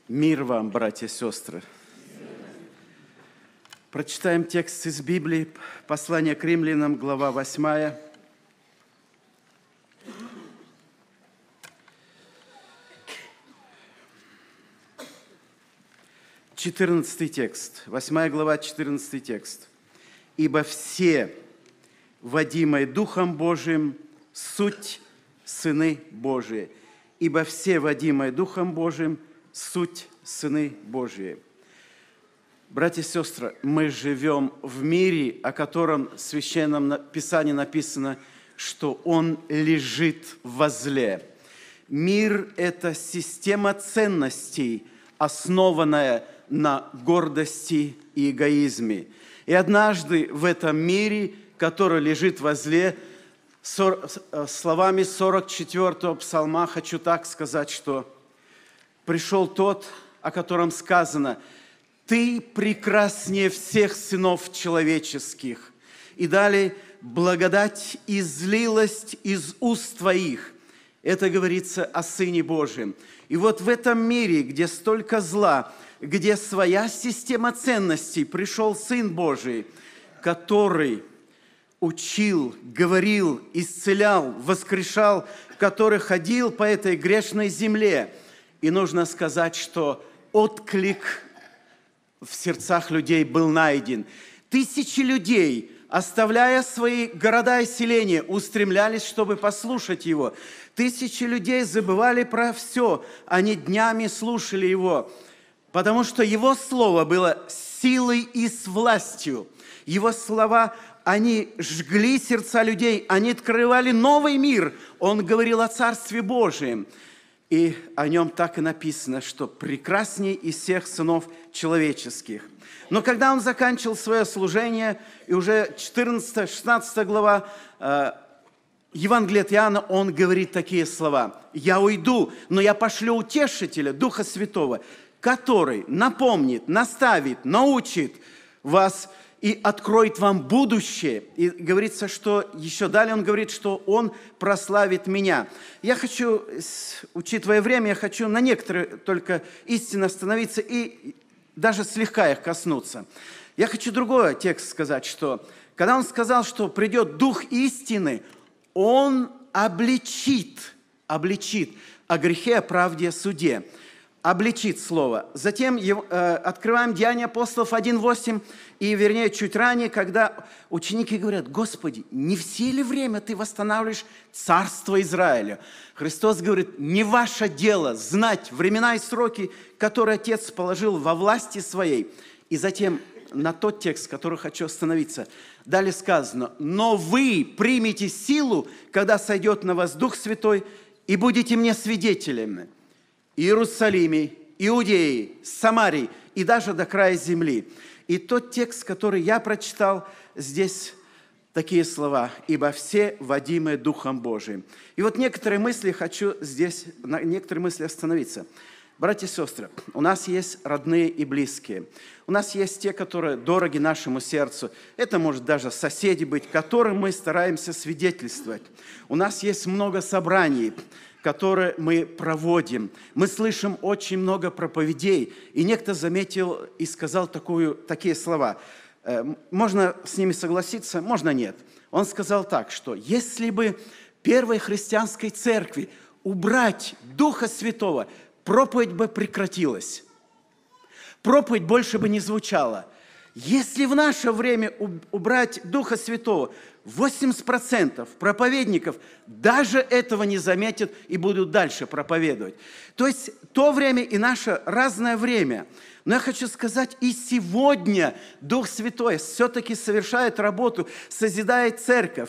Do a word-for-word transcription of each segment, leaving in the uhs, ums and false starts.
Мир вам, братья и сестры. Прочитаем текст из Библии, послание к римлянам, глава восьмая. четырнадцатый текст, восьмая глава, четырнадцатый текст. «Ибо все, водимые Духом Божиим, суть сыны Божии». Ибо все, водимые Духом Божиим, суть сыны Божии. Братья и сестры, мы живем в мире, о котором в Священном Писании написано, что он лежит возле. Мир – это система ценностей, основанная на гордости и эгоизме. И однажды в этом мире, который лежит возле, словами сорок четвёртого псалма хочу так сказать, что пришел тот, о котором сказано: «Ты прекраснее всех сынов человеческих». И далее: «Благодать излилась из уст твоих». Это говорится о Сыне Божьем. И вот в этом мире, где столько зла, где своя система ценностей, пришел Сын Божий, который учил, говорил, исцелял, воскрешал, который ходил по этой грешной земле. И нужно сказать, что отклик в сердцах людей был найден. Тысячи людей, оставляя свои города и селения, устремлялись, чтобы послушать Его. Тысячи людей забывали про все, они днями слушали Его, потому что Его Слово было силой и с властью. Его слова, они жгли сердца людей, они открывали новый мир. Он говорил о Царстве Божьем. И о нем так и написано, что прекрасней из всех сынов человеческих. Но когда он заканчивал свое служение, и уже четырнадцатая-шестнадцатая глава э, Евангелия от Иоанна, он говорит такие слова: «Я уйду, но я пошлю Утешителя, Духа Святого, который напомнит, наставит, научит вас и откроет вам будущее». И говорится, что еще далее он говорит, что он прославит меня. Я хочу, учитывая время, я хочу на некоторые только истины остановиться и даже слегка их коснуться. Я хочу другой текст сказать, что когда он сказал, что придет Дух истины, он обличит, обличит о грехе, о правде, о суде. Обличит слово. Затем э, открываем Деяния апостолов один восемь, и, вернее, чуть ранее, когда ученики говорят: «Господи, не все ли время Ты восстанавливаешь царство Израиля?» Христос говорит: «Не ваше дело знать времена и сроки, которые Отец положил во власти Своей». И затем на тот текст, который хочу остановиться. Далее сказано: «Но вы примете силу, когда сойдет на вас Дух Святой, и будете мне свидетелями. Иерусалиме, Иудее, Самарии и даже до края земли». И тот текст, который я прочитал, здесь такие слова: «Ибо все водимые Духом Божиим». И вот некоторые мысли хочу здесь, на некоторые мысли остановиться. Братья и сестры, у нас есть родные и близкие. У нас есть те, которые дороги нашему сердцу. Это может даже соседи быть, которым мы стараемся свидетельствовать. У нас есть много собраний, которые мы проводим. Мы слышим очень много проповедей. И некто заметил и сказал такую, такие слова. Можно с ними согласиться, можно нет. Он сказал так, что если бы первой христианской церкви убрать Духа Святого, проповедь бы прекратилась. Проповедь больше бы не звучала. Если в наше время убрать Духа Святого, восемьдесят процентов проповедников даже этого не заметят и будут дальше проповедовать. То есть то время и наше разное время. Но я хочу сказать, и сегодня Дух Святой все-таки совершает работу, созидает церковь.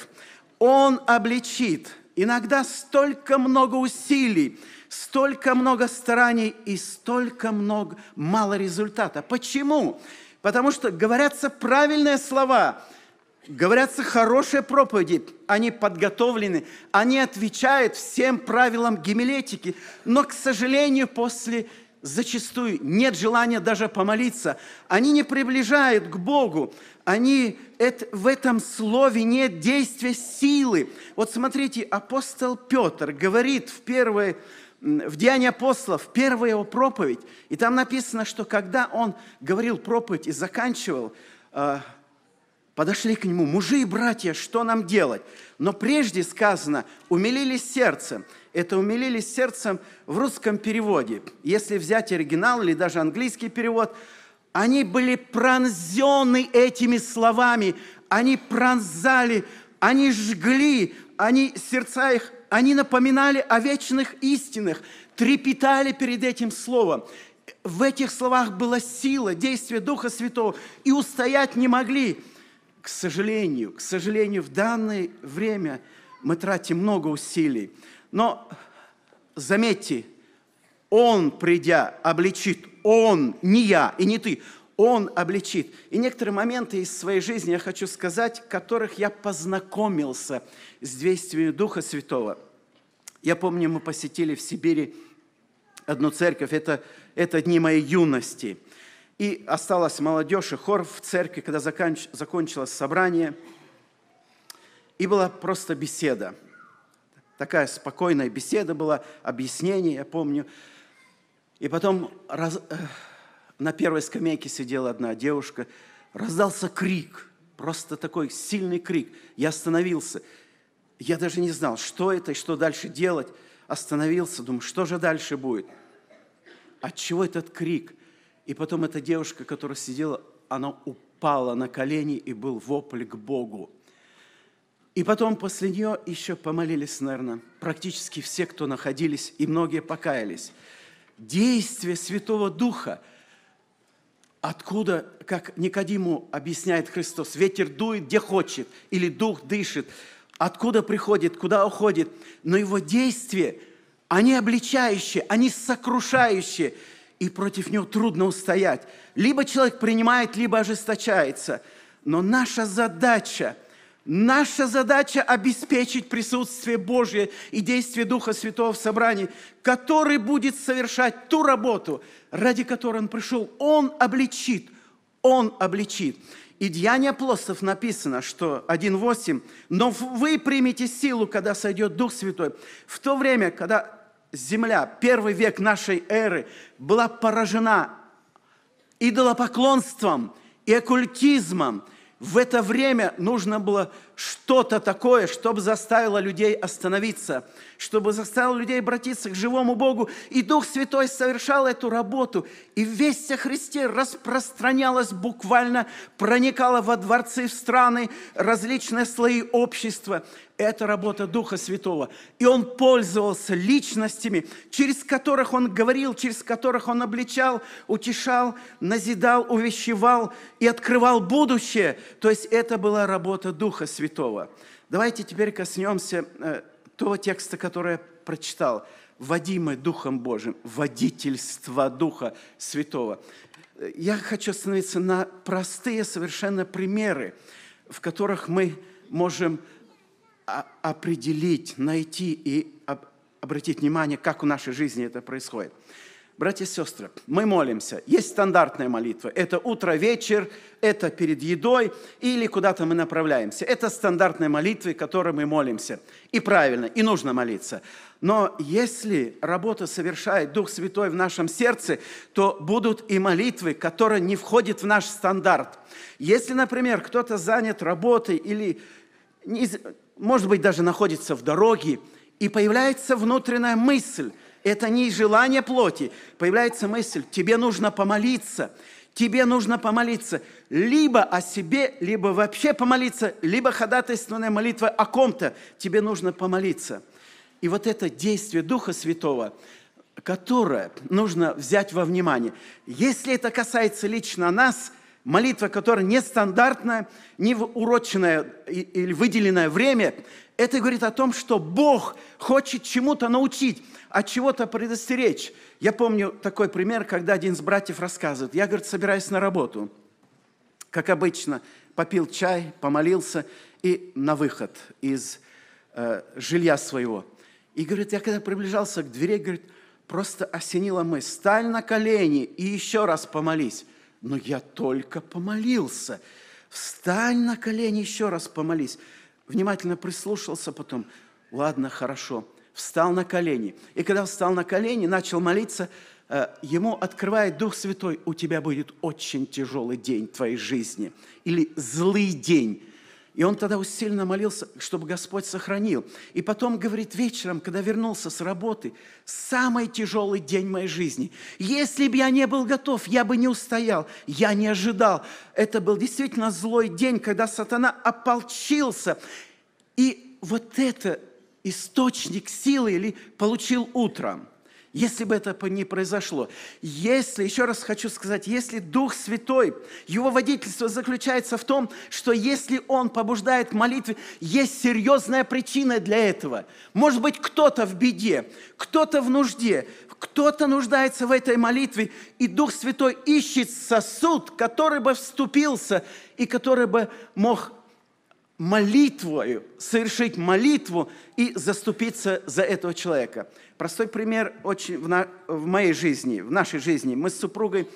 Он обличит. Иногда столько много усилий, столько много стараний и столько много, мало результата. Почему? Потому что говорятся правильные слова, говорятся хорошие проповеди, они подготовлены, они отвечают всем правилам гомилетики, но, к сожалению, после зачастую нет желания даже помолиться, они не приближают к Богу, они, это, в этом слове нет действия силы. Вот смотрите, апостол Петр говорит в первой в Деянии апостолов, первая его проповедь, и там написано, что когда он говорил проповедь и заканчивал, подошли к нему: мужи и братья, что нам делать? Но прежде сказано, умилились сердцем. Это умилились сердцем в русском переводе. Если взять оригинал или даже английский перевод, они были пронзены этими словами, они пронзали, они жгли, они, сердца их, они напоминали о вечных истинах, трепетали перед этим словом. В этих словах была сила, действие Духа Святого, и устоять не могли. К сожалению, к сожалению, в данное время мы тратим много усилий. Но заметьте, Он, придя, обличит. Он, не я и не ты. Он обличит. И некоторые моменты из своей жизни я хочу сказать, в которых я познакомился с действием Духа Святого. Я помню, мы посетили в Сибири одну церковь. Это, это дни моей юности. И осталась молодежь и хор в церкви, когда заканч... закончилось собрание. И была просто беседа. Такая спокойная беседа была, объяснение, я помню. И потом раз... на первой скамейке сидела одна девушка. Раздался крик, просто такой сильный крик. Я остановился. Я даже не знал, что это и что дальше делать. Остановился, думаю, что же дальше будет? Отчего этот крик? И потом эта девушка, которая сидела, она упала на колени, и был вопль к Богу. И потом после нее еще помолились, наверное, практически все, кто находились, и многие покаялись. Действие Святого Духа, откуда, как Никодиму объясняет Христос, ветер дует, где хочет, или Дух дышит, откуда приходит, куда уходит, но его действия, они обличающие, они сокрушающие, и против него трудно устоять. Либо человек принимает, либо ожесточается. Но наша задача, наша задача обеспечить присутствие Божие и действие Духа Святого в собрании, который будет совершать ту работу, ради которой Он пришел. Он обличит, Он обличит. И в Деянии апостолов написано, что один восемь, «Но вы примете силу, когда сойдет Дух Святой». В то время, когда земля, первый век нашей эры, была поражена идолопоклонством и оккультизмом, в это время нужно было что-то такое, чтобы заставило людей остановиться, чтобы заставило людей обратиться к живому Богу. И Дух Святой совершал эту работу. И весть о Христе распространялась буквально, проникала во дворцы, в страны, различные слои общества. Это работа Духа Святого. И Он пользовался личностями, через которых Он говорил, через которых Он обличал, утешал, назидал, увещевал и открывал будущее. То есть это была работа Духа Святого. Давайте теперь коснемся э, того текста, который я прочитал. «Водимый Духом Божиим», водительство Духа Святого. Я хочу остановиться на простые совершенно примеры, в которых мы можем определить, найти и обратить внимание, как в нашей жизни это происходит. Братья и сестры, мы молимся. Есть стандартная молитва. Это утро, вечер, это перед едой или куда-то мы направляемся. Это стандартная молитва, которой мы молимся. И правильно, и нужно молиться. Но если работу совершает Дух Святой в нашем сердце, то будут и молитвы, которые не входят в наш стандарт. Если, например, кто-то занят работой или, может быть, даже находится в дороге, и появляется внутренняя мысль, это не желание плоти, появляется мысль, тебе нужно помолиться, тебе нужно помолиться либо о себе, либо вообще помолиться, либо ходатайственная молитва о ком-то, тебе нужно помолиться. И вот это действие Духа Святого, которое нужно взять во внимание. Если это касается лично нас, молитва, которая нестандартная, не в уроченное или выделенное время, это говорит о том, что Бог хочет чему-то научить, от чего-то предостеречь. Я помню такой пример, когда один из братьев рассказывает. Я, говорит, собираюсь на работу. Как обычно, попил чай, помолился и на выход из э, жилья своего. И, говорит, я когда приближался к двери, говорит, просто осенила мысль, стань на колени и еще раз помолись. Но я только помолился. Встань на колени, еще раз помолись. Внимательно прислушался потом. Ладно, хорошо. встал на колени. И когда встал на колени, начал молиться, ему открывает Дух Святой: у тебя будет очень тяжелый день в твоей жизни или злый день. И он тогда усиленно молился, чтобы Господь сохранил. И потом говорит вечером, когда вернулся с работы: самый тяжелый день моей жизни. Если бы я не был готов, я бы не устоял, я не ожидал. Это был действительно злой день, когда сатана ополчился. И вот это источник силы или получил утром. Если бы это не произошло, если, еще раз хочу сказать, если Дух Святой, Его водительство заключается в том, что если Он побуждает к молитве, есть серьезная причина для этого. Может быть, кто-то в беде, кто-то в нужде, кто-то нуждается в этой молитве, и Дух Святой ищет сосуд, который бы вступился и который бы мог молитвою, совершить молитву и заступиться за этого человека. Простой пример очень в, на, в моей жизни, в нашей жизни. Мы с супругой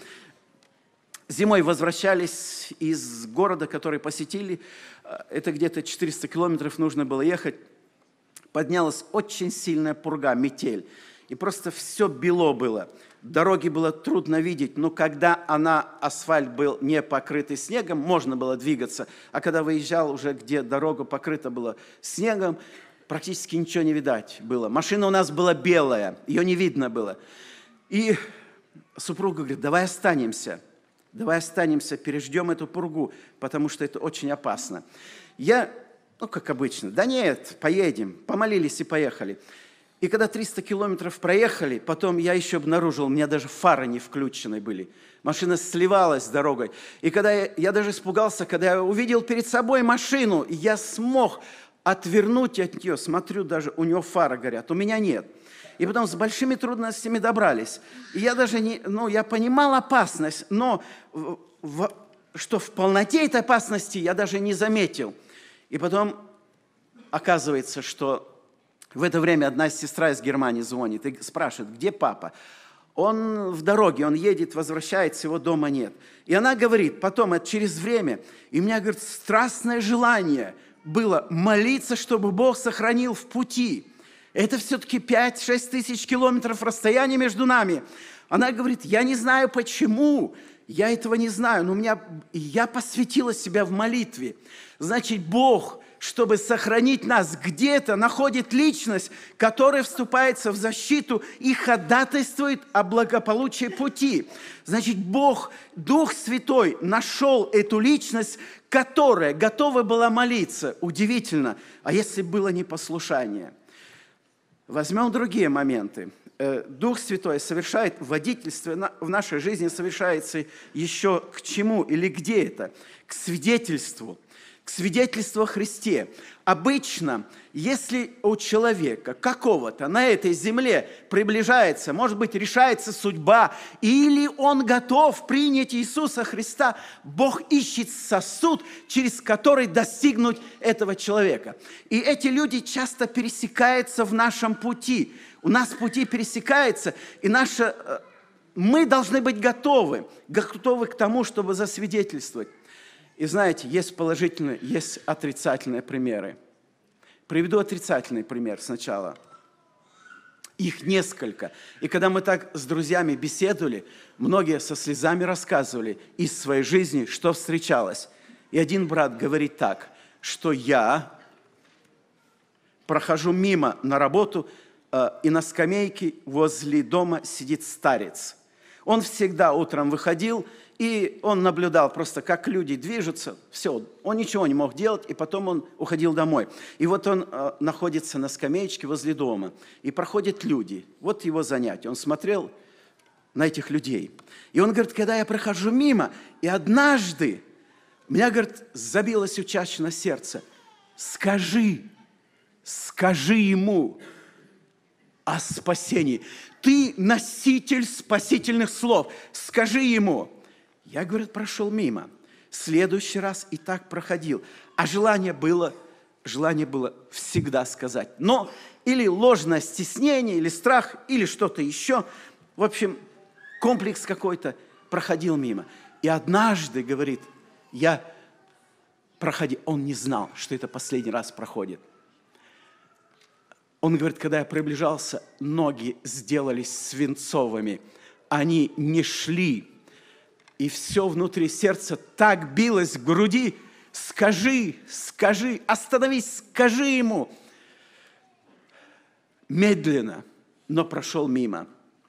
зимой возвращались из города, который посетили. Это где-то четыреста километров нужно было ехать. Поднялась очень сильная пурга, метель. И просто все бело было. Дороги было трудно видеть, но когда она, асфальт был не покрытый снегом, можно было двигаться. А когда выезжал уже, где дорога покрыта была снегом, практически ничего не видать было. Машина у нас была белая, ее не видно было. И супруга говорит: давай останемся, давай останемся, переждем эту пургу, потому что это очень опасно. Я, ну, как обычно: да нет, поедем, помолились и поехали. И когда триста километров проехали, потом я еще обнаружил, у меня даже фары не включены были. Машина сливалась с дорогой. И когда я, я даже испугался, когда я увидел перед собой машину, и я смог отвернуть от нее, смотрю, даже у нее фары горят, у меня нет. И потом с большими трудностями добрались. И я даже не, ну, я понимал опасность, но в, в, что в полноте этой опасности я даже не заметил. И потом оказывается, что в это время одна сестра из Германии звонит и спрашивает: где папа? Он в дороге, он едет, возвращается, его дома нет. И она говорит потом, это через время, и у меня, говорит, страстное желание было молиться, чтобы Бог сохранил в пути. Это все-таки пять-шесть тысяч километров расстояния между нами. Она говорит: я не знаю почему, я этого не знаю, но у меня, я посвятила себя в молитве. Значит, Бог, чтобы сохранить нас, где-то находит личность, которая вступается в защиту и ходатайствует о благополучии пути. Значит, Бог, Дух Святой, нашел эту личность, которая готова была молиться. Удивительно. А если было непослушание? Возьмем другие моменты. Дух Святой совершает водительство в нашей жизни, совершается еще к чему или где это? К свидетельству. К свидетельству о Христе. Обычно, если у человека какого-то на этой земле приближается, может быть, решается судьба, или он готов принять Иисуса Христа, Бог ищет сосуд, через который достигнуть этого человека. И эти люди часто пересекаются в нашем пути. У нас пути пересекаются, и наше, мы должны быть готовы, готовы к тому, чтобы засвидетельствовать. И знаете, есть положительные, есть отрицательные примеры. Приведу отрицательный пример сначала. Их несколько. И когда мы так с друзьями беседовали, многие со слезами рассказывали из своей жизни, что встречалось. И один брат говорит так, что я прохожу мимо на работу, и на скамейке возле дома сидит старец. Он всегда утром выходил, и он наблюдал просто, как люди движутся. Все, он ничего не мог делать, и потом он уходил домой. И вот он э, находится на скамеечке возле дома, и проходят люди. Вот его занятие. Он смотрел на этих людей. И он говорит: когда я прохожу мимо, и однажды меня, говорит, забилось учащенно сердце. Скажи, скажи ему о спасении. Ты носитель спасительных слов. Скажи ему. Я, говорит, прошел мимо. Следующий раз и так проходил. А желание было, желание было всегда сказать. Но или ложное стеснение, или страх, или что-то еще. В общем, комплекс какой-то, проходил мимо. И однажды, говорит, я проходил. Он не знал, что это последний раз проходит. Он говорит, когда я приближался, ноги сделались свинцовыми. Они не шли. И все внутри сердца так билось в груди. Скажи, скажи, остановись, скажи ему. Медленно, но прошел мимо.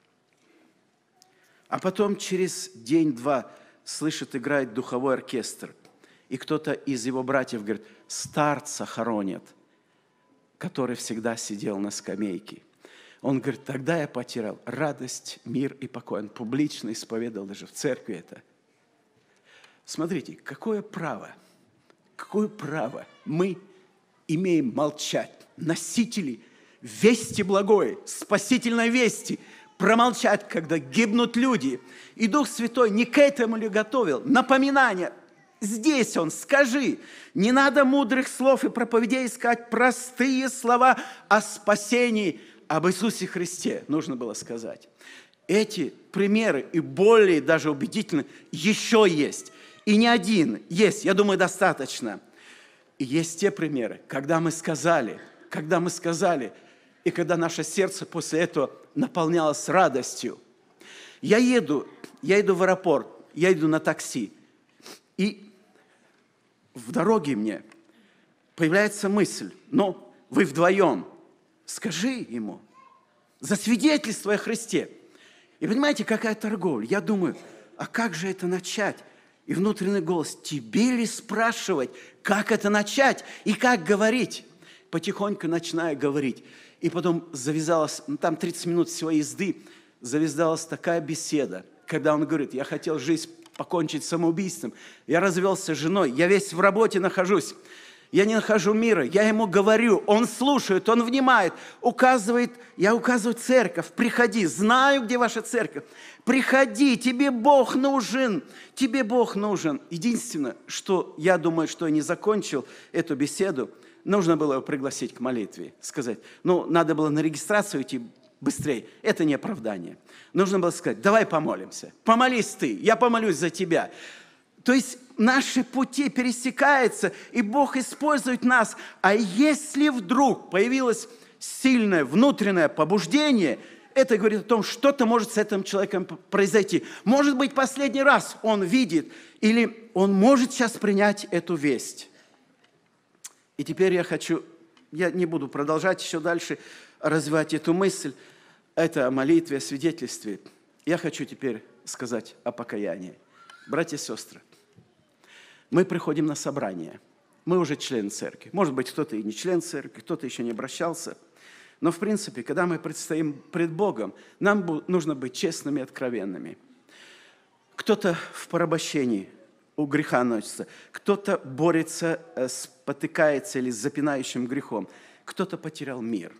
А потом через день-два слышит, играет духовой оркестр. И кто-то из его братьев говорит, старца хоронят, который всегда сидел на скамейке. Он говорит, тогда я потерял радость, мир и покой. Он публично исповедовал даже в церкви это. Смотрите, какое право, какое право мы имеем молчать, носители вести благой, спасительной вести, промолчать, когда гибнут люди. И Дух Святой не к этому ли готовил? Напоминание. Здесь Он, скажи. Не надо мудрых слов и проповедей искать, простые слова о спасении, об Иисусе Христе нужно было сказать. Эти примеры и более даже убедительны еще есть. И не один есть, я думаю, достаточно. И есть те примеры, когда мы сказали, когда мы сказали, и когда наше сердце после этого наполнялось радостью. Я еду, я иду в аэропорт, я иду на такси, и в дороге мне появляется мысль, ну, вы вдвоем, скажи ему, засвидетельствуй о Христе. И понимаете, какая торговля? Я думаю, а как же это начать? И внутренний голос, тебе ли спрашивать, как это начать и как говорить? Потихоньку начинаю говорить. И потом завязалась, ну, там тридцать минут всего езды, завязалась такая беседа, когда он говорит, я хотел жизнь покончить самоубийством, я развелся с женой, я весь в работе нахожусь, я не нахожу мира, я ему говорю, он слушает, он внимает, указывает, я указываю церковь, приходи, знаю, где ваша церковь, приходи, тебе Бог нужен, тебе Бог нужен. Единственное, что я думаю, что я не закончил эту беседу, нужно было его пригласить к молитве, сказать, ну, надо было на регистрацию идти быстрее, это не оправдание. Нужно было сказать, давай помолимся, помолись ты, я помолюсь за тебя. То есть наши пути пересекаются, и Бог использует нас. А если вдруг появилось сильное внутреннее побуждение, это говорит о том, что-то может с этим человеком произойти. Может быть, последний раз он видит, или он может сейчас принять эту весть. И теперь я хочу, я не буду продолжать еще дальше развивать эту мысль, это о молитве, о свидетельстве. Я хочу теперь сказать о покаянии. Братья и сестры, мы приходим на собрание, мы уже член церкви. Может быть, кто-то и не член церкви, кто-то еще не обращался. Но, в принципе, когда мы предстоим пред Богом, нам нужно быть честными и откровенными. Кто-то в порабощении у греха носится, кто-то борется, спотыкается или с запинающим грехом, кто-то потерял мир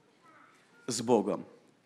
с Богом.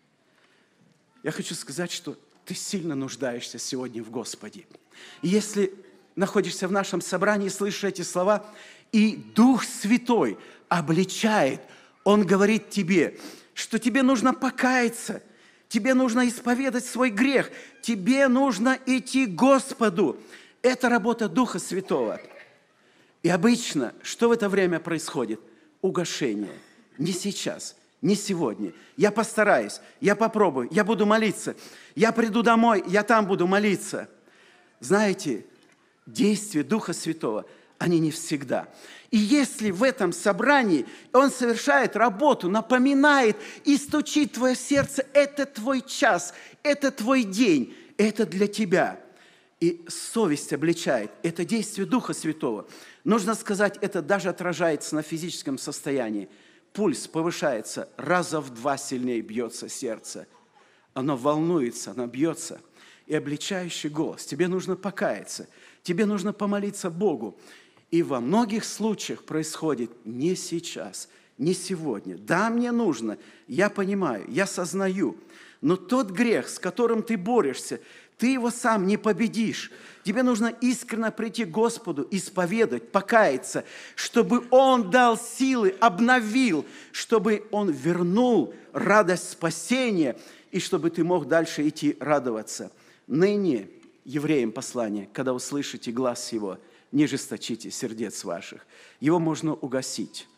Я хочу сказать, что ты сильно нуждаешься сегодня в Господе. И если находишься в нашем собрании, слышишь эти слова, и Дух Святой обличает, Он говорит тебе, что тебе нужно покаяться, тебе нужно исповедать свой грех, тебе нужно идти к Господу. Это работа Духа Святого. И обычно, что в это время происходит? Угошение. Не сейчас, не сегодня. Я постараюсь, я попробую, я буду молиться. Я приду домой, я там буду молиться. Знаете, действия Духа Святого, они не всегда. И если в этом собрании Он совершает работу, напоминает и стучит в твое сердце, это твой час, это твой день, это для тебя. И совесть обличает, это действие Духа Святого. Нужно сказать, это даже отражается на физическом состоянии. Пульс повышается, раза в два сильнее бьется сердце. Оно волнуется, оно бьется. И обличающий голос, тебе нужно покаяться, тебе нужно помолиться Богу. И во многих случаях происходит не сейчас, не сегодня. Да, мне нужно, я понимаю, я сознаю, но тот грех, с которым ты борешься, ты его сам не победишь. Тебе нужно искренне прийти к Господу, исповедать, покаяться, чтобы Он дал силы, обновил, чтобы Он вернул радость спасения, и чтобы ты мог дальше идти радоваться. Ныне, евреям послание, когда услышите глас Его, не жесточите сердец ваших. Его можно угасить.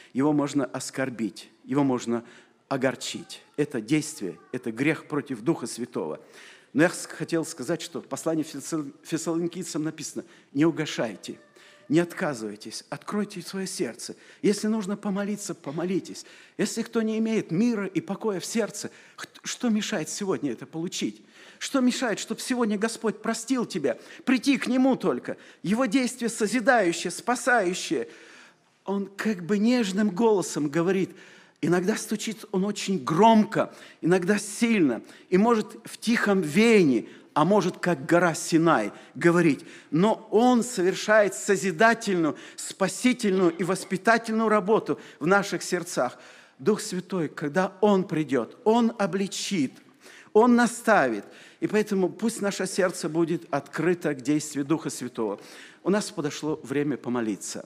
его можно оскорбить, его можно огорчить. Это действие, это грех против Духа Святого. Но я хотел сказать, что в послании Фессалоникийцам написано: не угашайте, не отказывайтесь, откройте свое сердце. Если нужно помолиться, помолитесь. Если кто не имеет мира и покоя в сердце, что мешает сегодня это получить? Что мешает, чтобы сегодня Господь простил тебя? Прийти к Нему только. Его действие созидающее, спасающее. Он как бы нежным голосом говорит. Иногда стучит он очень громко, иногда сильно. И может в тихом веянии, а может, как гора Синай, говорить. Но Он совершает созидательную, спасительную и воспитательную работу в наших сердцах. Дух Святой, когда Он придет, Он обличит, Он наставит. И поэтому пусть наше сердце будет открыто к действию Духа Святого. У нас подошло время помолиться.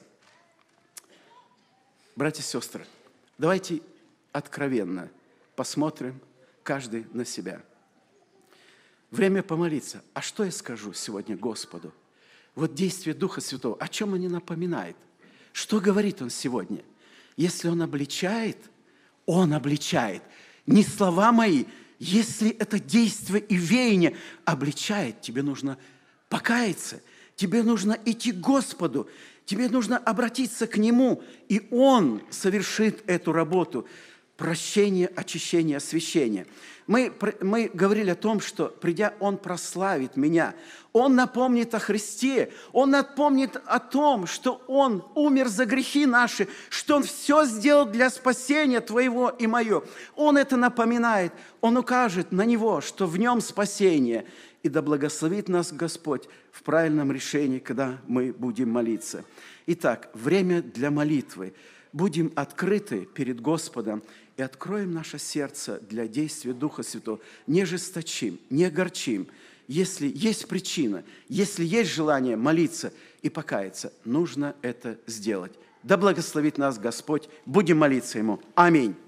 Братья и сестры, давайте откровенно посмотрим каждый на себя. Время помолиться. А что я скажу сегодня Господу? Вот действие Духа Святого, о чем Он не напоминает? Что говорит Он сегодня? Если Он обличает, Он обличает. Не слова мои, если это действие и веяние обличает, тебе нужно покаяться, тебе нужно идти к Господу, тебе нужно обратиться к Нему, и Он совершит эту работу. Прощение, очищение, освящение. Мы, мы говорили о том, что, придя, Он прославит меня. Он напомнит о Христе. Он напомнит о том, что Он умер за грехи наши, что Он все сделал для спасения твоего и мое. Он это напоминает. Он укажет на Него, что в Нем спасение. И да благословит нас Господь в правильном решении, когда мы будем молиться. Итак, время для молитвы. Будем открыты перед Господом и откроем наше сердце для действия Духа Святого. Не жесточим, не огорчим. Если есть причина, если есть желание молиться и покаяться, нужно это сделать. Да благословит нас Господь. Будем молиться Ему. Аминь.